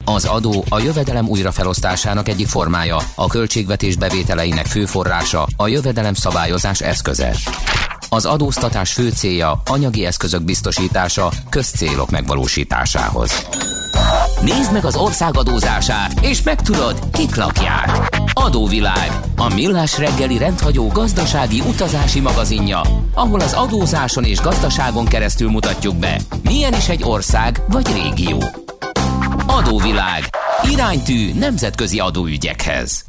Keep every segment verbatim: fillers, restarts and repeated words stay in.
Az adó a jövedelem újrafelosztásának egyik formája, a költségvetés bevételeinek fő forrása, a jövedelem szabályozás eszköze. Az adóztatás fő célja anyagi eszközök biztosítása közcélok megvalósításához. Nézd meg az ország adózását, és megtudod, kik lakják. Adóvilág, a millás reggeli rendhagyó gazdasági utazási magazinja, ahol az adózáson és gazdaságon keresztül mutatjuk be, milyen is egy ország vagy régió. Adóvilág, iránytű nemzetközi adóügyekhez.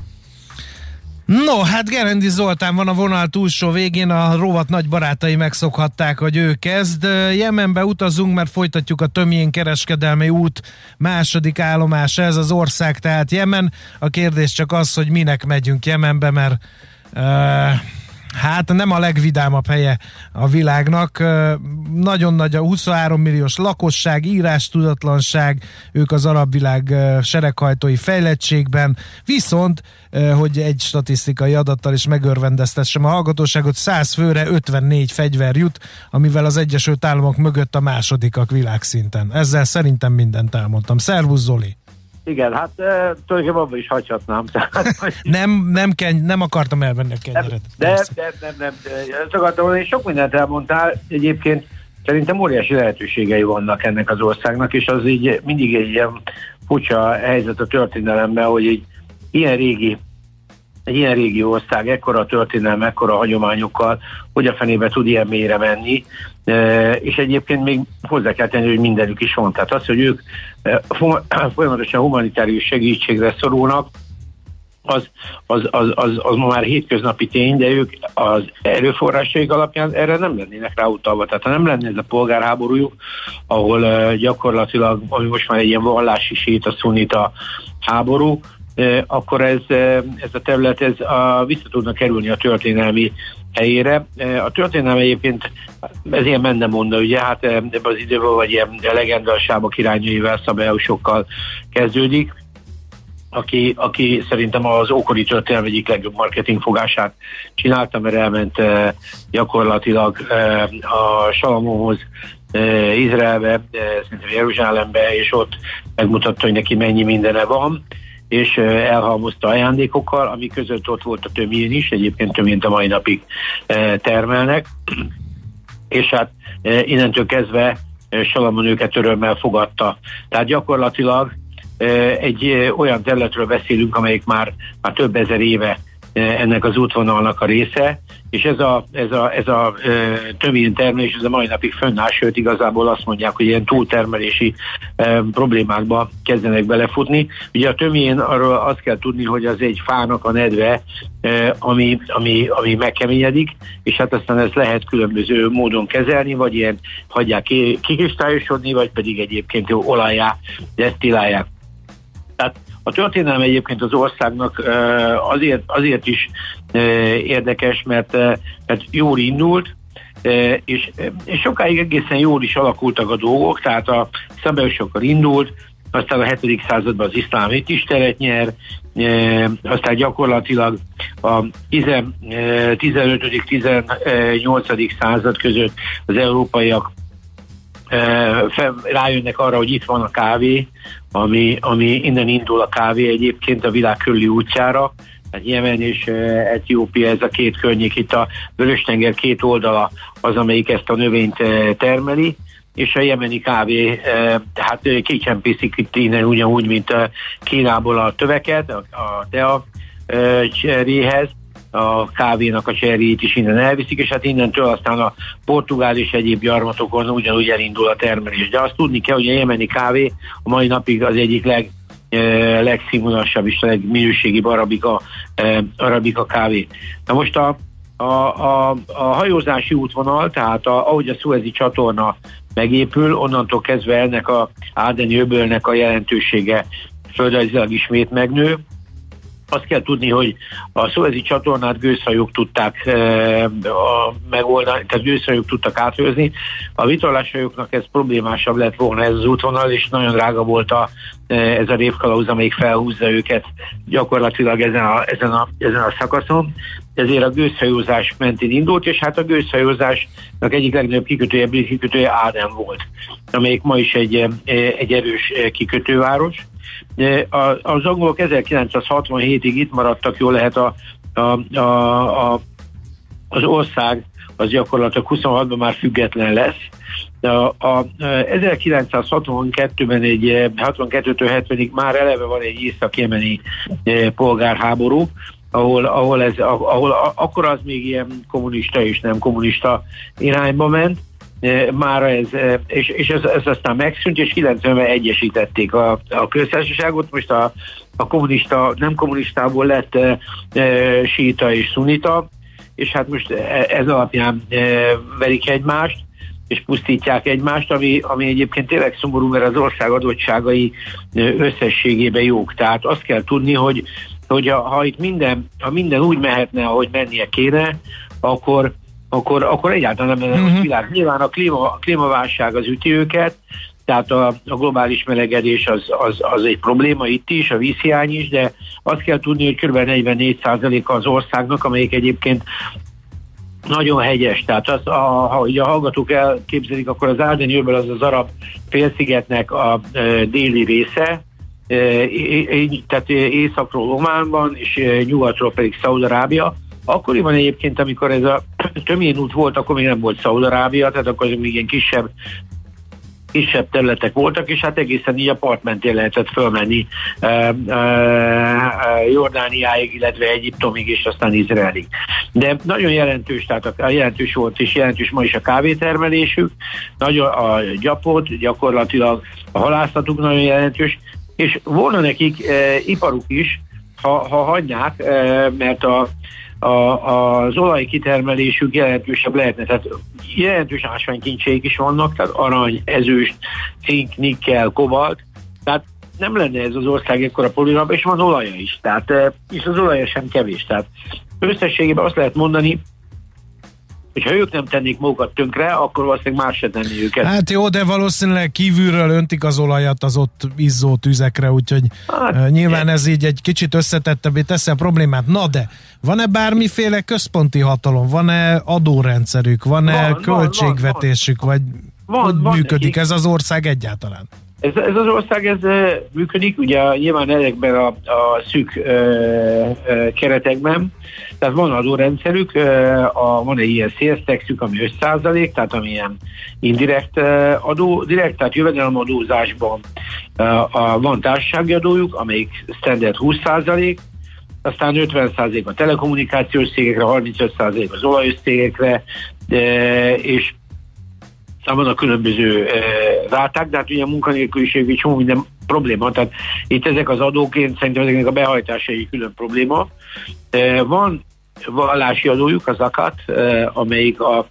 No, hát Gerendi Zoltán van a vonal túlsó végén, a rovat nagy barátai megszokhatták, hogy ő kezd. Jemenbe utazunk, mert folytatjuk a Tömjén kereskedelmi út második állomás, ez az ország, tehát Jemen. A kérdés csak az, hogy minek megyünk Jemenbe, mert uh, hát nem a legvidámabb helye a világnak. Nagyon nagy a huszonhárom milliós lakosság, írástudatlanság, ők az arab világ sereghajtói fejlettségben, viszont, hogy egy statisztikai adattal is megörvendeztessem a hallgatóságot, száz főre ötvennégy fegyver jut, amivel az Egyesült Államok mögött a másodikak világszinten. Ezzel szerintem mindent elmondtam. Szervusz, Zoli! Igen, hát e, tulajdonképpen abban is hagyhatnám. nem, nem, keny- nem akartam elvenni a kenyeret. De, de, de, nem, nem, ezt akartam mondani, sok mindent elmondtál. Egyébként szerintem óriási lehetőségei vannak ennek az országnak, és az így mindig egy ilyen furcsa helyzet a történelemben, hogy egy ilyen régi, egy ilyen régi ország, ekkora történelem, ekkora hagyományokkal, hogy a fenébe tud ilyen mélyre menni, e, és egyébként még hozzá kell tenni, hogy mindenük is van. Tehát az, hogy ők e, folyamatosan humanitárius segítségre szorulnak, az, az, az, az, az ma már hétköznapi tény, de ők az erőforrásaik alapján erre nem lennének ráutalva. Tehát ha nem lenne ez a polgárháborújuk, ahol e, gyakorlatilag, ami most már egy ilyen vallási séta, szunita háború, akkor ez, ez a terület ez a, vissza tudna kerülni a történelmi helyére. A történelem egyébként ez ilyen mennemonda, ugye, hát ebben az időben vagy ilyen legendasába királynőivel, szabályosokkal kezdődik, aki, aki szerintem az ókori történelem egyik legjobb marketingfogását csinálta, mert elment gyakorlatilag a Salamonhoz, Izraelbe, szerintem Jeruzsálembe, és ott megmutatta, hogy neki mennyi mindene van, és elhalmozta ajándékokkal, ami között ott volt a Tömjén is, egyébként Tömjént a mai napig termelnek, és hát innentől kezdve Salamon őket örömmel fogadta. Tehát gyakorlatilag egy olyan területről beszélünk, amelyik már, már több ezer éve ennek az útvonalnak a része, és ez a, ez a, ez a Tömjén termelés ez a mai napig fönnáll, sőt igazából azt mondják, hogy ilyen túltermelési e, problémákba kezdenek belefutni. Ugye a Tömjén, arról azt kell tudni, hogy az egy fának a nedve, e, ami, ami, ami megkeményedik, és hát aztán ezt lehet különböző módon kezelni, vagy ilyen hagyják kikristályosodni, vagy pedig egyébként olajjá desztillálják. Tehát a történelem egyébként az országnak azért, azért is érdekes, mert, mert jól indult, és, és sokáig egészen jól is alakultak a dolgok, tehát a szabályosokkal indult, aztán a hetedik században az iszlám itt is teret nyer, aztán gyakorlatilag a tizenötödik tizennyolcadik század között az európaiak rájönnek arra, hogy itt van a kávé, ami, ami innen indul a kávé egyébként a világ körüli útjára. Hát Jemen és Etiópia, ez a két környék, itt a Vörös-tenger két oldala az, amelyik ezt a növényt termeli, és a jemeni kávé, hát kicsempészik itt innen ugyanúgy, mint Kínából a töveket, a tea cseréhez, a kávénak a cserjét is innen elviszik, és hát innentől aztán a portugál és egyéb gyarmatokon ugyanúgy elindul a termelés. De azt tudni kell, hogy a jemeni kávé a mai napig az egyik leg, eh, legszínvonalasabb és legminőségibb arabika, eh, arabika kávé. Na most a, a, a, a hajózási útvonal, tehát a, ahogy a Szuezi csatorna megépül, onnantól kezdve ennek a Ádeni öbölnek a jelentősége földrajzilag ismét megnő. Azt kell tudni, hogy a Szuezi csatornát gőzhajók tudták e, a, megoldani, tehát gőzhajók tudtak átőzni. A vitorláshajóknak ez problémásabb lett volna ez az útvonal, és nagyon drága volt a, e, ez a révkalauz, amelyik felhúzza őket gyakorlatilag ezen a, ezen a, ezen a szakaszon. Ezért a gőzhajózás mentén indult, és hát a gőzhajózásnak egyik legnagyobb kikötője, kikötője Áden volt, amelyik ma is egy, egy erős kikötőváros. Az angolok ezerkilencszázhatvanhétig itt maradtak, jól lehet a, a, a, a, az ország, az gyakorlatilag huszonhatban már független lesz. A, a ezerkilencszázhatvankettőben egy hatvankettőtől hetvenig már eleve van egy észak-jemeni polgárháború, ahol, ahol, ez, ahol akkor az még ilyen kommunista és nem kommunista irányba ment. Már ez, és, és ez, ez aztán megszűnt, és kilencvenben egyesítették a, a köztársaságot. Most a, a kommunista, nem kommunistából lett e, e, síita és szunita, és hát most ez alapján e, verik egymást, és pusztítják egymást, ami, ami egyébként tényleg szomorú, mert az ország adottságai összességében jók. Tehát azt kell tudni, hogy, hogy a, ha itt minden, ha minden úgy mehetne, ahogy mennie kéne, akkor Akkor, akkor egyáltalán nem lenne uh-huh. világ. Nyilván a, klíma, a klímaválság az üti őket, tehát a, a globális melegedés az, az, az egy probléma itt is, a vízhiány is, de azt kell tudni, hogy kb. negyvennégy százaléka az országnak, amelyik egyébként nagyon hegyes. Tehát az, a, ha ugye a hallgatók elképzelik, akkor az Ardenne-öböl az az arab félszigetnek a e, déli része, e, e, tehát északról Ománban, és e, nyugatról pedig Szaúd-Arábia. Akkoriban egyébként, amikor ez a Tömjén út volt, akkor még nem volt Szaúd-Arábia, tehát akkor még ilyen kisebb, kisebb területek voltak, és hát egészen így a part mentén lehetett fölmenni e, e, Jordániáig, illetve Egyiptomig, és aztán Izraelig. De nagyon jelentős, tehát a jelentős volt, és jelentős ma is a kávétermelésük, nagyon a gyapot, gyakorlatilag a halászatuk nagyon jelentős, és volna nekik e, iparuk is, ha, ha hagyják, e, mert a A, az olajkitermelésük jelentősebb lehetne, tehát jelentős ásványkincseik is vannak, tehát arany, ezüst, cink, nikkel, kobalt, tehát nem lenne ez az ország ekkora probléma, és van olaja is, tehát és az olaja sem kevés, tehát összességében azt lehet mondani, hogy ha ők nem tennék magukat tönkre, akkor valószínűleg más se tenni őket. Hát jó, de valószínűleg kívülről öntik az olajat az ott izzó tüzekre, úgyhogy hát, nyilván ez így egy kicsit összetettebbé teszi a problémát. Na de, van-e bármiféle központi hatalom? Van-e adórendszerük? Van-e van, költségvetésük? Van, van. Vagy van, hogy van működik nekik ez az ország egyáltalán? Ez, ez az ország ez működik, ugye nyilván ezekben a, a szűk ö, ö, keretekben, tehát van adórendszerük, ö, a, van egy ilyen sales taxük, ami öt százalék, tehát ami ilyen indirekt ö, adó, direkt, tehát jövedelemadózásban ö, a, van társasági adójuk, amelyik standard húsz százalék, aztán ötven százalék a telekommunikációs cégekre, harmincöt százalék az olajos cégekre, ö, és van a különböző e, ráták, de hát ugye a munkanélküliség egy csomó minden probléma, tehát itt ezek az adók, én szerintem ezeknek a behajtása egy külön probléma. E, van vallási adójuk, az zakat, e, amelyik a,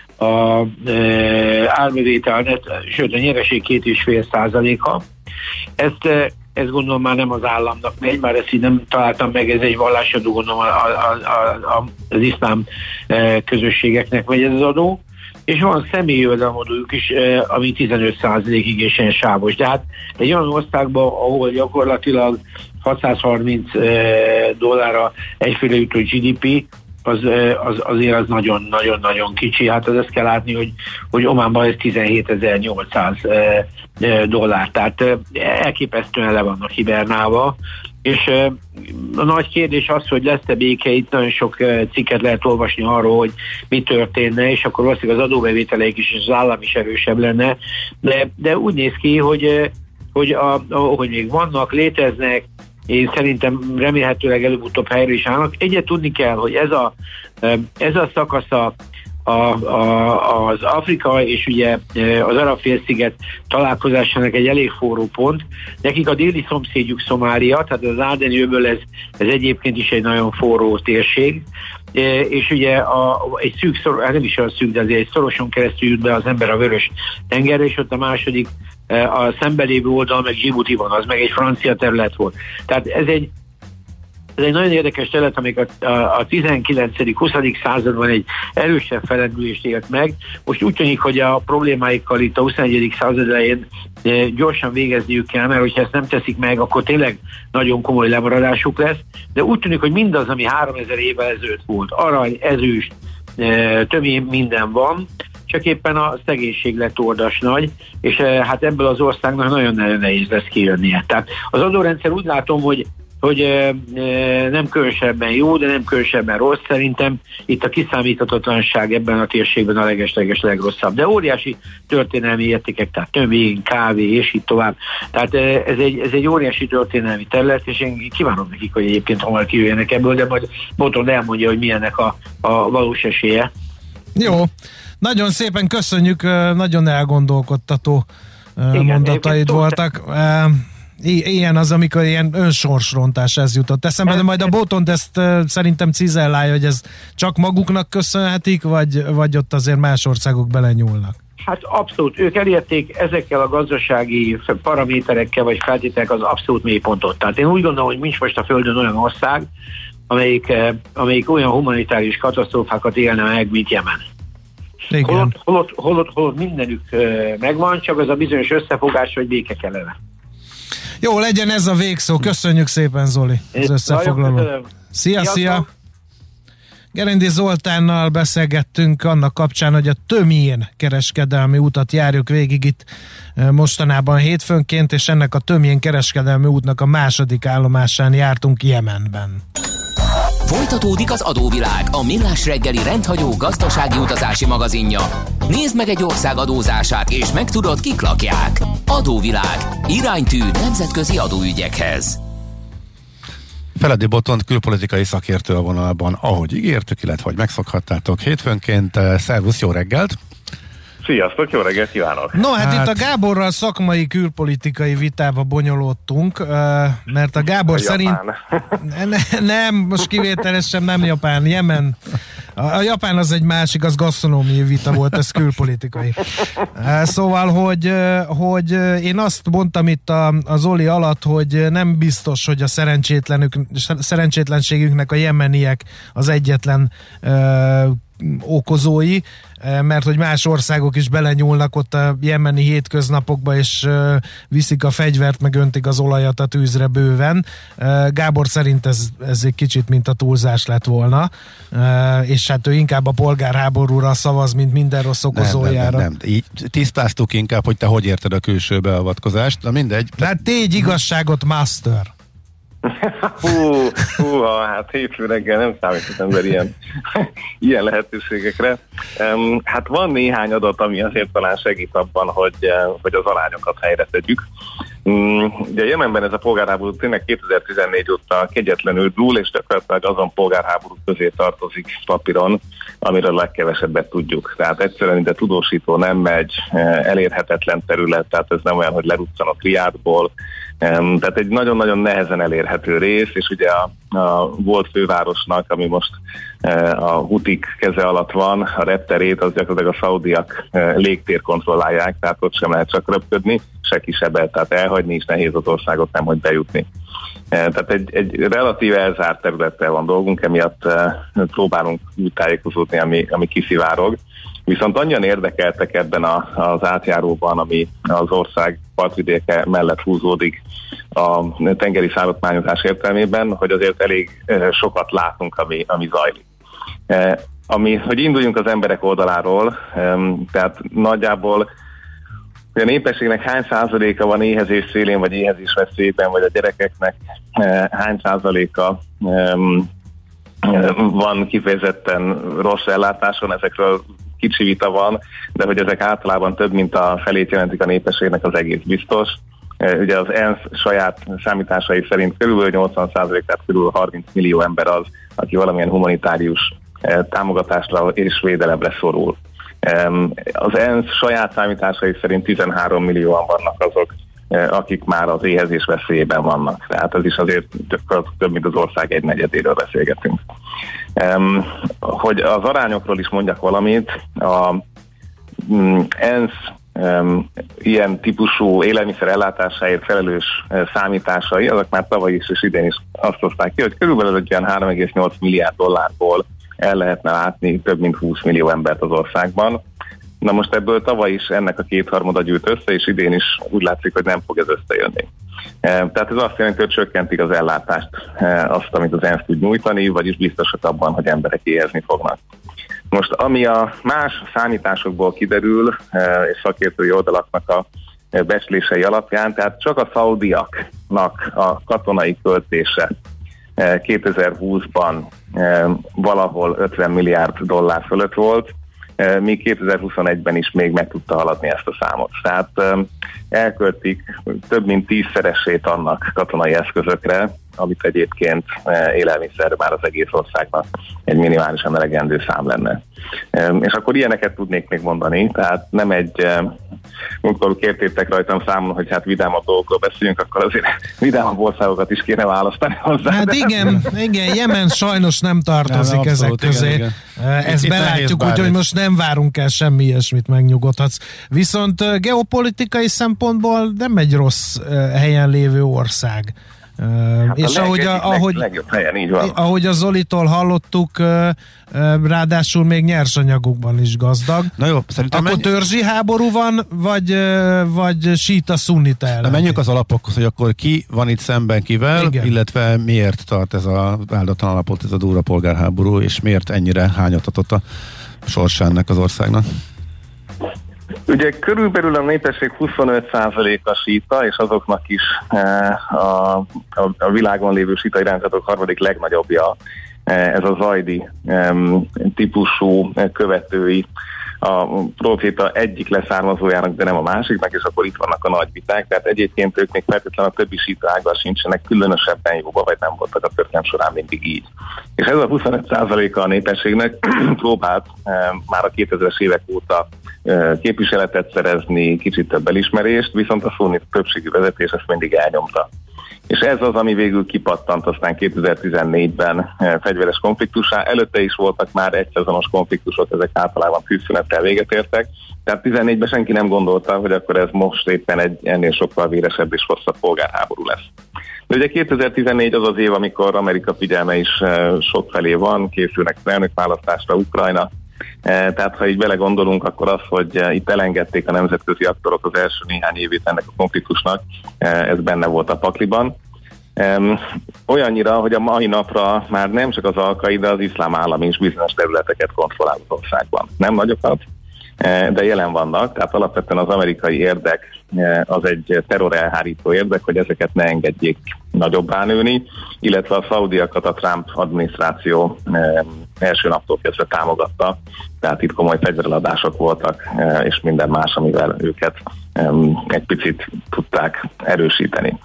a e, árbevételnet, sőt a nyereség két és fél százaléka. Ezt, e, ezt gondolom már nem az államnak megy, már ezt így nem találtam meg, ez egy vallási adó, gondolom a, a, a, a, az iszlám e, közösségeknek megy ez az adó. És van személyi jövedelemadójuk is, ami tizenöt százalékig és ilyen sávos. De hát egy olyan országban, ahol gyakorlatilag hatszázharminc dollárra egyféle jutó gé dé pé, az, az, azért az nagyon-nagyon-nagyon kicsi. Hát az ezt kell látni, hogy, hogy Ománban ez tizenhétezer-nyolcszáz dollár. Tehát elképesztően le vannak hibernálva. És a nagy kérdés az, hogy lesz-e béke, itt nagyon sok cikket lehet olvasni arról, hogy mi történne, és akkor valószínűleg az adóbevételeik is, és az állam is erősebb lenne, de, de úgy néz ki, hogy, hogy, a, hogy még vannak, léteznek, én szerintem remélhetőleg előbb-utóbb helyre is állnak. Egyet tudni kell, hogy ez a, ez a szakasza A, a, az Afrika és ugye az Arab-félsziget találkozásának egy elég forró pont. Nekik a déli szomszédjuk Szomália, tehát az Ardenne-öböl ez, ez egyébként is egy nagyon forró térség, és ugye a, egy szűk, szor, hát nem is olyan szűk, de azért egy szoroson keresztül jut be az ember a Vörös tengerre, és ott a második, a szembelévő oldal meg Djibouti van, az meg egy francia terület volt. Tehát ez egy Ez egy nagyon érdekes terület, amik a, a, a tizenkilencedik-huszadik században egy erősebb felendülést élt meg. Most úgy tűnik, hogy a problémáikkal itt a huszonegyedik század elején e, gyorsan végezniük kell, mert hogyha ezt nem teszik meg, akkor tényleg nagyon komoly lemaradásuk lesz. De úgy tűnik, hogy mindaz, ami háromezer évvel ezelőtt volt, arany, ezüst, e, tömén minden van, csak éppen a szegénység lett ordas nagy, és hát ebből az országnak nagyon-nagyon nehéz lesz kijönnie. Tehát az adórendszer úgy látom, hogy hogy e, e, nem különösebben jó, de nem különösebben rossz. Szerintem itt a kiszámíthatatlanság ebben a térségben a leges-leges legrosszabb. De óriási történelmi értékek, tehát tömény, kávé, és így tovább. Tehát e, ez, egy, ez egy óriási történelmi terület, és én kívánom nekik, hogy egyébként hamar kijöjjenek ebből, de majd Botond elmondja, hogy milyennek a, a valós esélye. Jó, nagyon szépen köszönjük, nagyon elgondolkodtató igen, mondataid voltak. I- ilyen az, amikor ilyen önsorsrontás ez jutott eszembe, de majd a Botond ezt uh, szerintem cizellálja, hogy ez csak maguknak köszönhetik, vagy, vagy ott azért más országok belenyúlnak. Hát abszolút, ők elérték ezekkel a gazdasági paraméterekkel, vagy feltételek az abszolút mélypontot. Tehát én úgy gondolom, hogy nincs most a Földön olyan ország, amelyik, amelyik olyan humanitárius katasztrófákat élne meg, mint Jemen. Holott, holott, holott, holott mindenük megvan, csak az a bizonyos összefogás, hogy béke kellene. Jó, legyen ez a végszó. Köszönjük szépen, Zoli, az összefoglalót. Szia, szia! Gerendi Zoltánnal beszélgettünk annak kapcsán, hogy a Tömjén kereskedelmi utat járjuk végig itt mostanában hétfőnként, és ennek a Tömjén kereskedelmi útnak a második állomásán jártunk Jemenben. Folytatódik az Adóvilág, a millás reggeli rendhagyó gazdasági utazási magazinja. Nézd meg egy ország adózását, és megtudod, kik lakják. Adóvilág. Iránytű nemzetközi adóügyekhez. Feledi Botond külpolitikai szakértő a vonalban, ahogy ígértük, illetve hogy megszokhattátok hétfőnként. Szervusz, jó reggelt! Sziasztok, jó reggelt kívánok! No, hát, hát itt a Gáborral szakmai külpolitikai vitába bonyolódtunk, mert a Gábor a szerint... Ne, nem, most kivételesen nem Japán, Jemen. A Japán az egy másik, az gasztronómiai vita volt, ez külpolitikai. Szóval, hogy, hogy én azt mondtam itt az Oli alatt, hogy nem biztos, hogy a szerencsétlenségünknek a jemeniek az egyetlen okozói, mert hogy más országok is belenyúlnak ott a jemeni hétköznapokba, és uh, viszik a fegyvert, meg öntik az olajat a tűzre bőven. Uh, Gábor szerint ez, ez egy kicsit mint a túlzás lett volna, uh, és hát ő inkább a polgárháborúra szavaz, mint minden rossz okozójára. Nem, nem, nem. Így tisztáztuk inkább, hogy te hogy érted a külső beavatkozást, na mindegy. Hát tégy igazságot, master! hú, hú, hát hétfő reggel nem számít az ember ilyen, ilyen lehetőségekre. Um, hát van néhány adat, ami azért talán segít abban, hogy, hogy az arányokat helyre tegyük. Um, ugye Jemenben ez a polgárháború tényleg kétezer-tizennégy óta kegyetlenül dúl, és gyakorlatilag azon polgárháború közé tartozik papíron, amiről legkevesebbet tudjuk. Tehát egyszerűen ide tudósító nem megy, elérhetetlen terület, tehát ez nem olyan, hogy leruccan a Riádból. Um, tehát egy nagyon-nagyon nehezen elérhető rész, és ugye a, a volt fővárosnak, ami most uh, a hutik keze alatt van, a repterét, az gyakorlatilag a szaudiak uh, légtér kontrollálják, tehát ott sem lehet csak röpködni, se kisebben, tehát elhagyni is nehéz az országot, nem hogy bejutni. Uh, tehát egy, egy relatíve elzárt területtel van dolgunk, emiatt uh, próbálunk úgy tájékozódni, ami, ami kiszivárog. Viszont annyian érdekeltek ebben a, az átjáróban, ami az ország partvidéke mellett húzódik a tengeri szállítmányozás értelmében, hogy azért elég sokat látunk, ami, ami zajlik. E, ami, hogy induljunk az emberek oldaláról, e, tehát nagyjából a népességnek hány százaléka van éhezés szélén, vagy éhezés veszélyben, vagy a gyerekeknek e, hány százaléka e, van kifejezetten rossz ellátáson, ezekről kicsi vita van, de hogy ezek általában több, mint a felét jelentik a népességnek, az egész biztos. Ugye az ENSZ saját számításai szerint körülbelül nyolcvan százalék, tehát körülbelül harminc millió ember az, aki valamilyen humanitárius támogatásra és védelemre szorul. Az ENSZ saját számításai szerint tizenhárom millióan vannak azok, akik már az éhezés veszélyében vannak. Tehát ez is azért több, mint az ország egy negyedéről beszélgetünk. Um, hogy az arányokról is mondjak valamit, a um, ENSZ um, ilyen típusú élelmiszer ellátásáért felelős uh, számításai, azok már tavaly is és idén is azt hozták ki, hogy körülbelül egy ilyen három egész nyolc milliárd dollárból el lehetne látni több mint húsz millió embert az országban. Na most ebből tavaly is ennek a kétharmada gyűlt össze, és idén is úgy látszik, hogy nem fog ez összejönni. Tehát ez azt jelenti, hogy csökkentik az ellátást, azt, amit az ENSZ tud nyújtani, vagyis biztosak abban, hogy emberek éhezni fognak. Most ami a más számításokból kiderül, és szakértői oldalaknak a becslései alapján, tehát csak a szaudiaknak a katonai költése kétezer-húszban valahol ötven milliárd dollár fölött volt, míg kétezer-huszonegyben is még meg tudta haladni ezt a számot. Tehát elköltik több mint tízszeresét annak katonai eszközökre, amit egyébként élelmiszer már az egész országnak egy minimálisan elegendő szám lenne. És akkor ilyeneket tudnék még mondani, tehát nem egy, amikor kértétek rajtam számon, hogy hát vidámabb dolgokról beszéljünk, akkor azért vidámabb országokat is kéne választani hozzá. Hát igen, igen, Jemen sajnos nem tartozik nem, ezek közé. Igen, igen. Ezt itt belátjuk, úgyhogy most nem várunk el semmi ilyesmit, megnyugodhatsz. Viszont geopolitikai szempontból nem egy rossz helyen lévő ország. Hát és a ahogy, leg, a, ahogy, legjobb helyen, így van. Ahogy a Zolitól hallottuk, ráadásul még nyersanyagokban is gazdag. Na jó, szerintem akkor menj... törzsi háború van, vagy, vagy síta szunnita ellen? Menjünk az alapokhoz, hogy akkor ki van itt szemben kivel, igen, illetve miért tart ez az áldatlan alapot, ez a durva polgárháború, és miért ennyire hányatatott a sorsának az országnak? Ugye körülbelül a népesség huszonöt százaléka síta, és azoknak is a, a, a világon lévő síta irányzatok harmadik legnagyobbja, ez a zajdi típusú követői a proféta egyik leszármazójának, de nem a másiknak, és akkor itt vannak a nagy viták, tehát egyébként ők még feltétlenül a többi síta ággal sincsenek különösebben jóba, vagy nem voltak a történelem során mindig így. És ez a huszonöt százaléka a népességnek próbált e, már a kétezres évek óta e, képviseletet szerezni, kicsit több elismerést, viszont a szunnita többségű vezetés ezt mindig elnyomta. És ez az, ami végül kipattant aztán kétezer-tizennégyben fegyveres konfliktussá. Előtte is voltak már egyszezonos konfliktusok, ezek általában tűzszünettel véget értek. Tehát tizennégyben senki nem gondolta, hogy akkor ez most éppen egy ennél sokkal véresebb és hosszabb polgárháború lesz. De ugye kétezer-tizennégy az az év, amikor Amerika figyelme is sok felé van, készülnek elnökválasztásra Ukrajna. Tehát ha így belegondolunk, akkor az, hogy itt elengedték a nemzetközi aktorok az első néhány évét ennek a konfliktusnak, ez benne volt a pakliban. Olyannyira, hogy a mai napra már nem csak az Al-Qaida, az iszlám állam is bizonyos területeket kontrollál az országban. Nem nagyokat, de jelen vannak, tehát alapvetően az amerikai érdek az egy terrorelhárító érdek, hogy ezeket ne engedjék nagyobbá nőni, illetve a szaudiakat a Trump adminisztráció első naptól kezdve támogatta, tehát itt komoly fegyvereladások voltak, és minden más, amivel őket egy picit tudták erősíteni.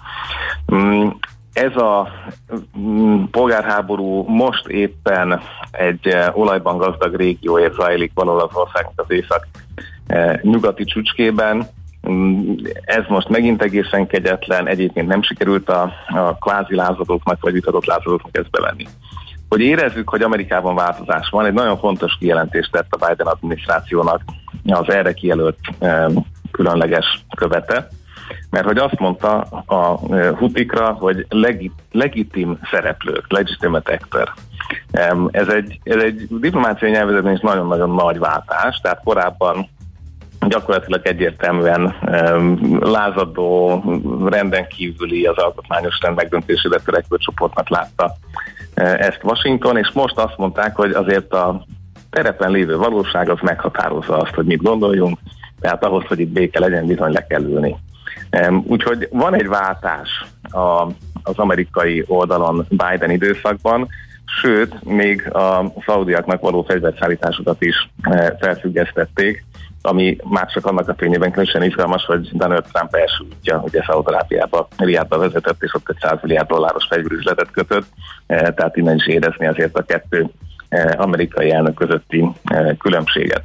Ez a polgárháború most éppen egy olajban gazdag régióért zajlik valahol az országnak az észak nyugati csücskében. Ez most megint egészen kegyetlen, egyébként nem sikerült a, a kvázi lázadóknak vagy vitatott lázadóknak ezt bevenni. Hogy érezzük, hogy Amerikában változás van, egy nagyon fontos kijelentést tett a Biden adminisztrációnak az erre kijelölt különleges követe, mert hogy azt mondta a hutikra, hogy legi, legitim szereplők, legitimate actor. Ez egy, ez egy diplomáciai nyelvezetben is nagyon-nagyon nagy váltás, tehát korábban gyakorlatilag egyértelműen um, lázadó, renden kívüli, az alkotmányos rend megdöntésére törekvő csoportnak látta uh, ezt Washington, és most azt mondták, hogy azért a terepen lévő valóság az meghatározza azt, hogy mit gondoljunk, tehát ahhoz, hogy itt béke legyen, bizony le kell ülni. Um, úgyhogy van egy váltás a, az amerikai oldalon Biden időszakban, sőt, még a szaudiaknak való fegyverszállításokat is uh, felfüggesztették, ami már csak annak a fényében különösen izgalmas, hogy Donald Trump első útja, ugye Szaúd-Arábiába, Riadba vezetett, és ott egy száz milliárd dolláros fegyverüzletet kötött, tehát innen is érezni azért a kettő amerikai elnök közötti különbséget.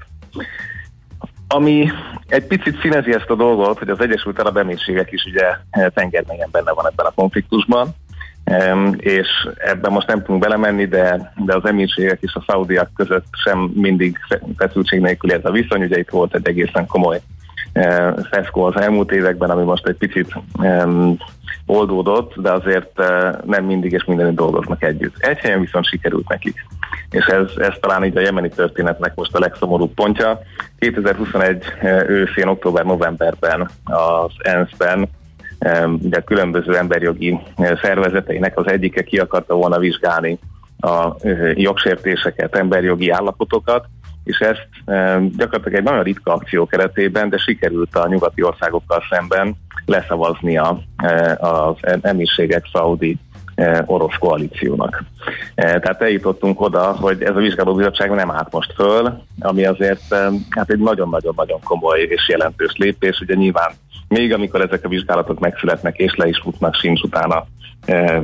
Ami egy picit színezi ezt a dolgot, hogy az Egyesült Arab Emírségek is ugye tengermélyen benne van ebben a konfliktusban, és ebben most nem tudunk belemenni, de, de az emírségek és a szaudiak között sem mindig feszültség nélkül ez a viszony. Ugye itt volt egy egészen komoly feszkó az elmúlt években, ami most egy picit um, oldódott, de azért uh, nem mindig és mindenütt dolgoznak együtt. Egy helyen viszont sikerült nekik. És ez, ez talán így a jemeni történetnek most a legszomorúbb pontja. kétezer-huszonegy őszén, október-novemberben az ENSZ-ben ugye a különböző emberjogi szervezeteinek az egyike ki akarta volna vizsgálni a jogsértéseket, emberjogi állapotokat, és ezt e, gyakorlatilag egy nagyon ritka akció keretében, de sikerült a nyugati országokkal szemben leszavaznia e, az emírségek szaudi e, orosz koalíciónak. E, tehát eljutottunk oda, hogy ez a vizsgálóbizottság nem állt most föl, ami azért e, hát egy nagyon-nagyon-nagyon komoly és jelentős lépés. Ugye nyilván még amikor ezek a vizsgálatok megszületnek és le is futnak, sincs utána e,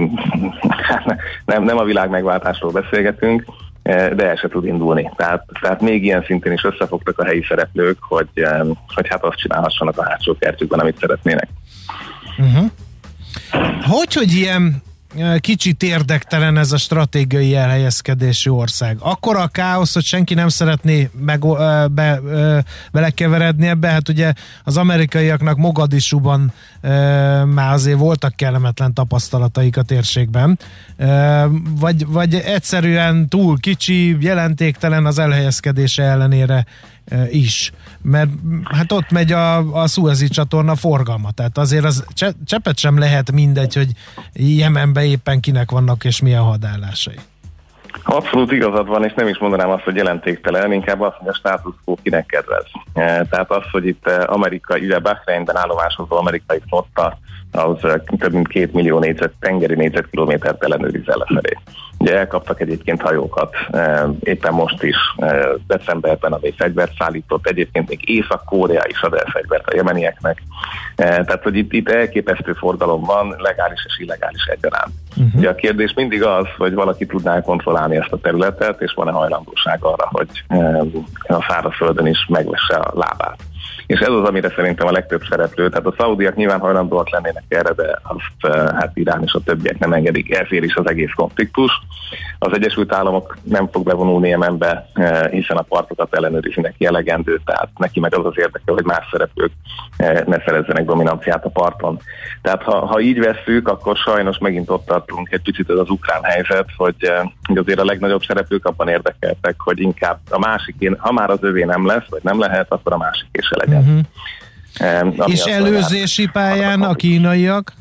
nem, nem a világ megváltásról beszélgetünk, de el se tud indulni. Tehát, tehát még ilyen szintén is összefogtak a helyi szereplők, hogy, hogy hát azt csinálhassanak a hátsó kertjükben, amit szeretnének. Uh-huh. Hogy, hogy ilyen kicsit érdektelen ez a stratégiai elhelyezkedésű ország? Akkora a káosz, hogy senki nem szeretné meg, be, belekeveredni ebbe. Hát ugye az amerikaiaknak Mogadisúban már azért voltak kellemetlen tapasztalataik a térségben. Vagy, vagy egyszerűen túl kicsi, jelentéktelen az elhelyezkedése ellenére is. Mert hát ott megy a, a Szuezi csatorna forgalma, tehát azért az cse, cseppet sem lehet mindegy, hogy Jemenben éppen kinek vannak és milyen hadállásai. Abszolút igazad van, és nem is mondanám azt, hogy jelentéktelen, inkább azt, hogy a status quo kinek kedvez. Tehát az, hogy itt Amerika, ugye Bahreinben állomásozó amerikai flotta, az több mint két millió négyzet, tengeri négyzetkilométert ellenőrizel lefelé. Ugye elkaptak egyébként hajókat, éppen most is decemberben, ami fegyvert szállított, egyébként még Észak-Korea is ad el fegyvert a jemenieknek. Tehát, hogy itt, itt elképesztő forgalom van, legális és illegális egyaránt. Uh-huh. Ugye a kérdés mindig az, hogy valaki tudná kontrollálni ezt a területet, és van-e hajlandóság arra, hogy a szárazföldön is megvesse a lábát. És ez az, amire szerintem a legtöbb szereplő, tehát a szaudiak nyilván hajlandóak lennének erre, de azt hát Irán és a többiek nem engedik, ezért is az egész konfliktus. Az Egyesült Államok nem fog bevonulni Jemenbe, hiszen a partokat ellenőrizni neki elegendő, tehát neki meg az az érdeke, hogy más szereplők ne szerezzenek dominanciát a parton. Tehát ha, ha így vesszük, akkor sajnos megint ott tartunk egy picit az ukrán helyzet, hogy, hogy azért a legnagyobb szereplők abban érdekeltek, hogy inkább a másikén, ha már az övé nem lesz, vagy nem lehet, akkor a másiké se legyen. Uh-huh. Um, és előzési pályán a kínaiak?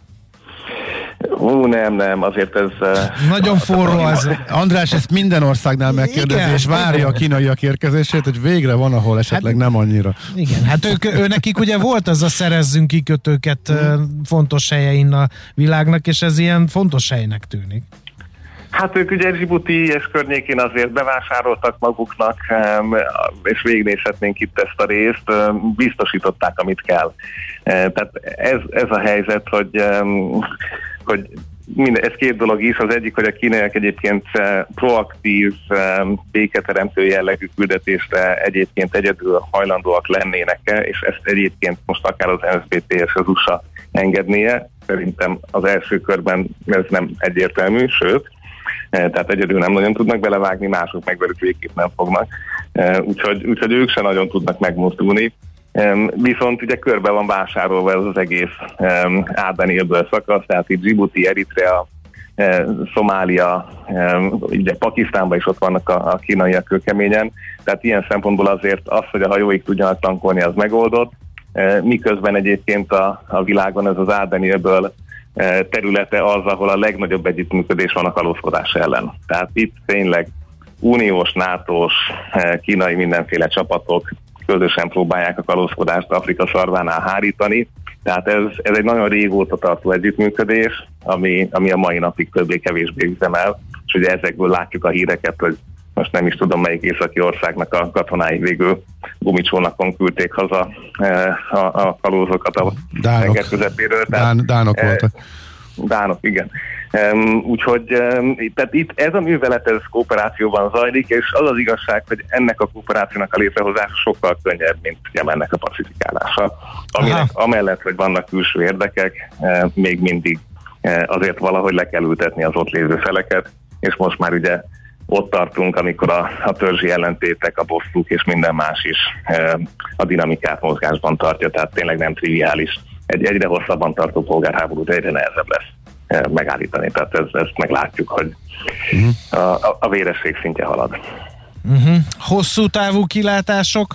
Ú, nem, nem, azért ez... Nagyon forró az. András ezt minden országnál megkérdezi, és várja a kínaiak érkezését, hogy végre van, ahol esetleg hát, nem annyira. Igen, hát ők, ő nekik ugye volt az a szerezzünk kikötőket hmm. fontos helyein a világnak, és ez ilyen fontos helynek tűnik. Hát ők ugye Djibouti és környékén azért bevásároltak maguknak, és végignézhetnénk itt ezt a részt, biztosították, amit kell. Tehát ez, ez a helyzet, hogy, hogy minden, ez két dolog is. Az egyik, hogy a kínaiak egyébként proaktív, béketeremtő jellegű küldetésre egyébként egyedül hajlandóak lennének, és ezt egyébként most akár az en es bé té és az u es á engednie. Szerintem az első körben ez nem egyértelmű, sőt, tehát egyedül nem nagyon tudnak belevágni, mások meg velük végképp nem fognak. Úgyhogy, úgyhogy ők se nagyon tudnak megmozdulni. Viszont ugye körbe van vásárolva ez az egész Ádeni öböl szakasz, tehát itt Djibouti, Eritrea, Szomália, ugye Pakisztánban is ott vannak a, a kínaiak kőkeményen, tehát ilyen szempontból azért az, hogy a hajóik tudjanak tankolni, az megoldott, miközben egyébként a, a világon ez az Ádeni öböl területe az, ahol a legnagyobb együttműködés van a kalózkodás ellen. Tehát itt tényleg uniós, nátós, kínai mindenféle csapatok közösen próbálják a kalózkodást Afrika szarvánál hárítani. Tehát ez, ez egy nagyon régóta tartó együttműködés, ami, ami a mai napig többé-kevésbé üzemel, és ugye ezekből látjuk a híreket, hogy most nem is tudom, melyik északi országnak a katonái végül gumicsónakon küldték haza a, a kalózokat a tenger közepéről. Dán, dánok e, voltak. Dánok, igen. Um, úgyhogy um, tehát itt ez a művelet, ez kooperációban zajlik, és az az igazság, hogy ennek a kooperációnak a létrehozása sokkal könnyebb, mint Jemennek a pacifikálása. Aminek amellett, hogy vannak külső érdekek, uh, még mindig uh, azért valahogy le kell ültetni az ott lévő feleket, és most már ugye ott tartunk, amikor a, a törzsi ellentétek, a bosszúk és minden más is e, a dinamikát mozgásban tartja, tehát tényleg nem triviális. Egy egyre hosszabban tartó polgárháborút egyre nehezebb lesz e, megállítani, tehát ez, ezt meglátjuk, hogy uh-huh. a, a, a véresség szintje halad. Uh-huh. Hosszú távú kilátások?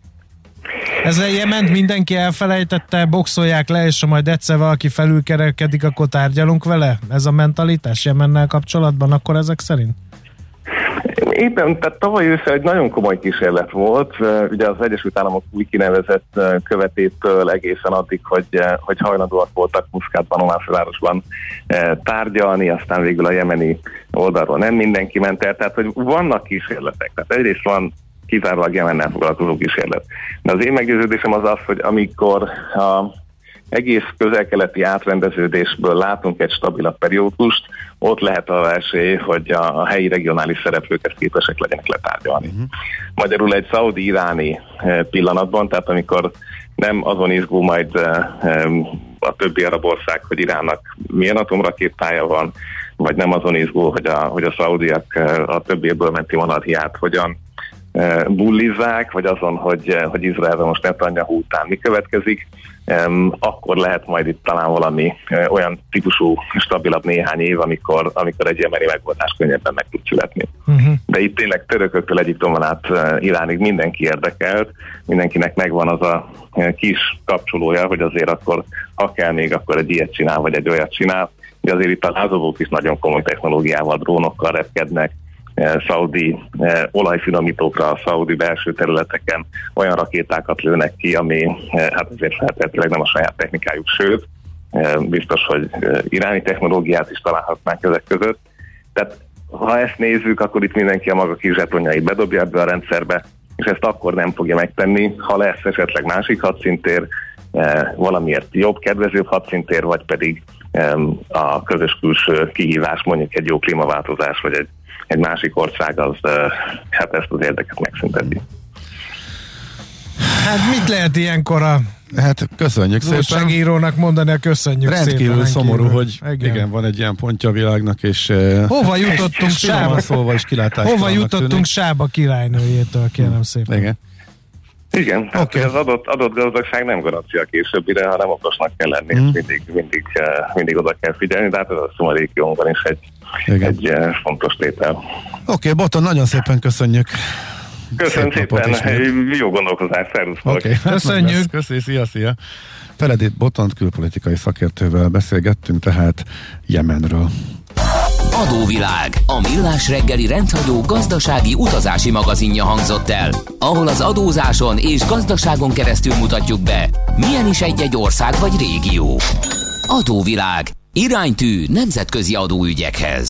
Ezzel Jement mindenki elfelejtette, boxolják le, és ha majd egyszer valaki felülkerekedik, akkor tárgyalunk vele? Ez a mentalitás Jemennel kapcsolatban akkor ezek szerint? Éppen, tehát tavaly ősszel egy nagyon komoly kísérlet volt, ugye az Egyesült Államok új kinevezett követétől egészen addig, hogy, hogy hajlandóak voltak Muszkátban, Ománfővárosban tárgyalni, aztán végül a jemeni oldalról nem mindenki ment el, tehát hogy vannak kísérletek, tehát egyrészt van kizárólag Jemennel foglalkozó kísérlet. De az én meggyőződésem az az, hogy amikor a egész közel-keleti átrendeződésből látunk egy stabilabb periódust, ott lehet az esély, hogy a, a helyi regionális szereplők ezt képesek legyenek letárgyalni. Uh-huh. Magyarul egy szaudi-iráni pillanatban, tehát amikor nem azon izgul majd a többi arab ország, hogy Iránnak milyen atomrakétája van, vagy nem azon izgul, hogy a, hogy a szaudiak a többi évből menti monarchiát hogyan bullizzák, vagy azon, hogy, hogy Izraelben most Netanyahu után mi következik, um, akkor lehet majd itt talán valami uh, olyan típusú stabilabb néhány év, amikor, amikor egy jemeni megoldás könnyebben meg tud születni. Uh-huh. De itt tényleg törököktől Egyiptomon át uh, Iránig mindenki érdekelt, mindenkinek megvan az a uh, kis kapcsolója, hogy azért akkor, ha kell még, akkor egy ilyet csinál, vagy egy olyat csinál. De azért itt a lázadók is nagyon komoly technológiával, drónokkal repkednek, szaudi eh, olajfinomítókra a szaudi belső területeken olyan rakétákat lőnek ki, ami eh, hát azért feltétlenül nem a saját technikájuk, sőt, eh, biztos, hogy eh, iráni technológiát is találhatnánk ezek között. Tehát ha ezt nézzük, akkor itt mindenki a maga kis zsetonjait bedobja ebbe a rendszerbe, és ezt akkor nem fogja megtenni, ha lesz esetleg másik hadszintér, eh, valamiért jobb, kedvezőbb hadszintér, vagy pedig eh, a közös külső kihívás, mondjuk egy jó klímaváltozás, vagy egy egy másik ország, az hát ezt az érdeket megszünteti. Hát mit lehet ilyenkor a Hát köszönjük szépen. újságírónak mondani, a köszönjük rendkívül szépen. Rendkívül szomorú, hogy igen. igen, van egy ilyen pontja a világnak, és hova jutottunk és Sába? Szólva is Hova jutottunk tűnik. Sába királynőjétől, kérem szépen. Igen. Igen, tehát okay. Az adott, adott gazdagság nem garancia későbbire, hanem okosnak kell lenni, mm. és mindig, mindig, mindig oda kell figyelni, de hát ez a szomarékiónkban is egy, egy fontos tétel. Oké, okay, Botton, nagyon szépen köszönjük. Köszönöm Szép szépen, jó gondolkozás, szervusztok. Okay. Köszönjük. Köszi, szia, szia. Feledét Bottont külpolitikai szakértővel beszélgettünk, tehát Jemenről. Adóvilág, a millás reggeli rendhagyó gazdasági utazási magazinja hangzott el, ahol az adózáson és gazdaságon keresztül mutatjuk be, milyen is egy-egy ország vagy régió. Adóvilág, iránytű nemzetközi adóügyekhez.